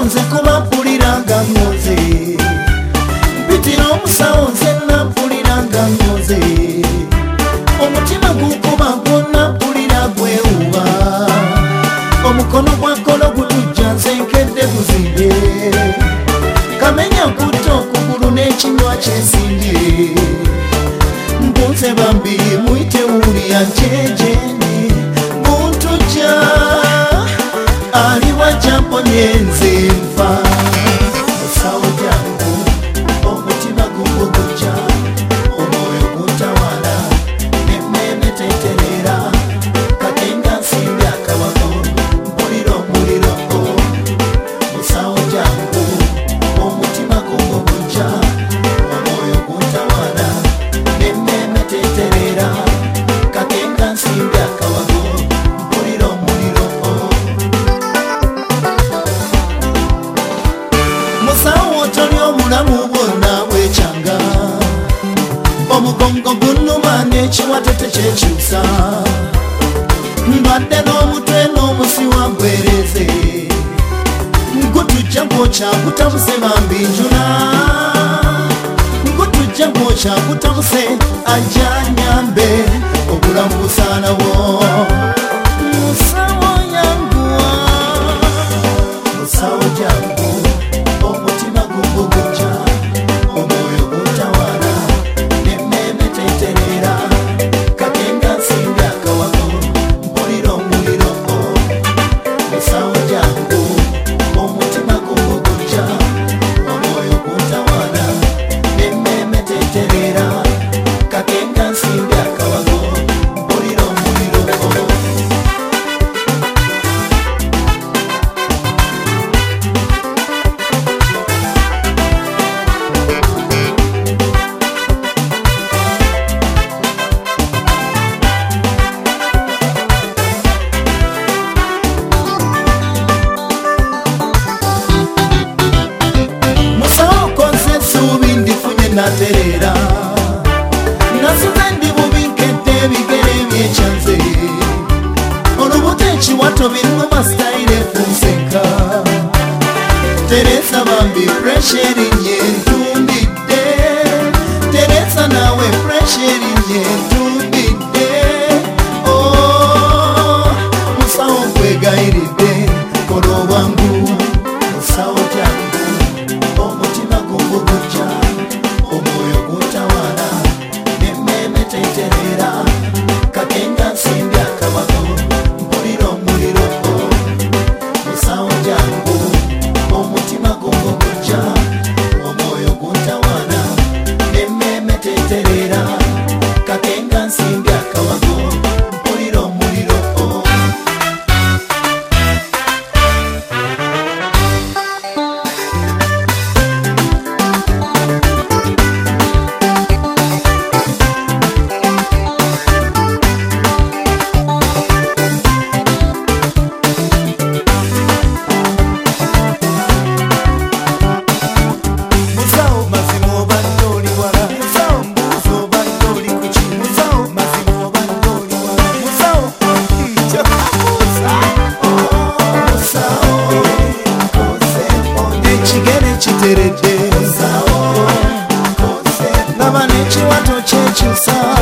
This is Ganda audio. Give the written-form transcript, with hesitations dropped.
nze kuba mpulira nga ngoze mpitira omusawo nze nampulira nga ngoze omutima gukuba gwonna mpulira gwewuba omukono gwakolo gutujja nze nkedde guzimbe kamenya kutta okugulu n'ekinywa kyesimbye mpunze bambi muyite wulya njejeni muntujja ali wajja mponye nze nfa musawo jangu omutima gugugujja omwoyo guntawala emmeme teterera katenga nsimbi akabago mpulira omuliro musawo jangu omutima gugugujja omwoyo guntawala emmeme teterera katenga nsimbi akabago mpulira omuliro musawo toli omulamu bwonna bwekyanga omugongo gunnuma n'ekiwatete kyekyusa mbadde n'omutwe n'omusiwa gwereze ngutujja gwokya gutabuse bambi njula ngutujja gwokya gutabuse ajja nyambe obulamu busaanawo musawo yanguwa musawo jangu omutima gugugujja omwoyo guntawala n'emmeme teterera katenga nsimbi akawago mpulira omuliro musawo jangu omutima gugugujja omwoyo guntawala n'emmeme teterera katenga nsimbi akawago mpulira omuliro musawo koze essuubi ndifunye naterera nasuze ndi bubi nkedde ebigere byekyanze olubuto ekiwato biruma sitayire kunseka teresa bambi puresha erinye ntumbidde teresa nawe puresha erinye ntumbidde musawo nkwegayiridde kola obwangu musawo jangu omutima gugugujja omwoyo guntawala n'emmeme teterera katenga nsimbi akabago mpulira omuliro musawo jangu omutima gugugujja omwoyo guntawala n'emmeme teterera katenga nsimbi akabago mpulira omuliro musawo mazima obadde oli wala musawo mbuuza obadde oli kuki musawo mazima obadde oli wala musawo ekigere kiteredde laba n'ekiwato kyekyusa